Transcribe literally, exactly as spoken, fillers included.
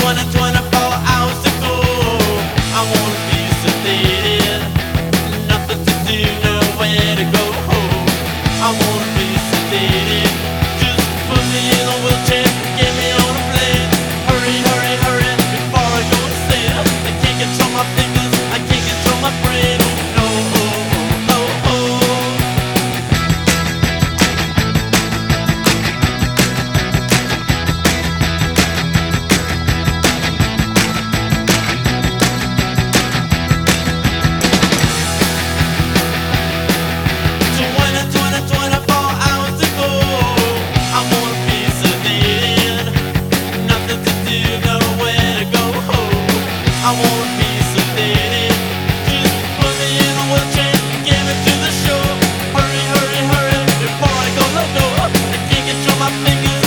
twenty-four hours to go. I wanna be sedated, nothing to do, nowhere to go. I wanna be sedated, just put me in a wheelchair, get me on a plane. Hurry, hurry, hurry, before I go insane. I can't control my fingers, I can't control my brain. Oh no, oh, oh, oh, oh. I wanna be sedated, just put me in a wheelchair, get me to the shore. Hurry, hurry, hurry, before I go, no, no. I can't control my fingers.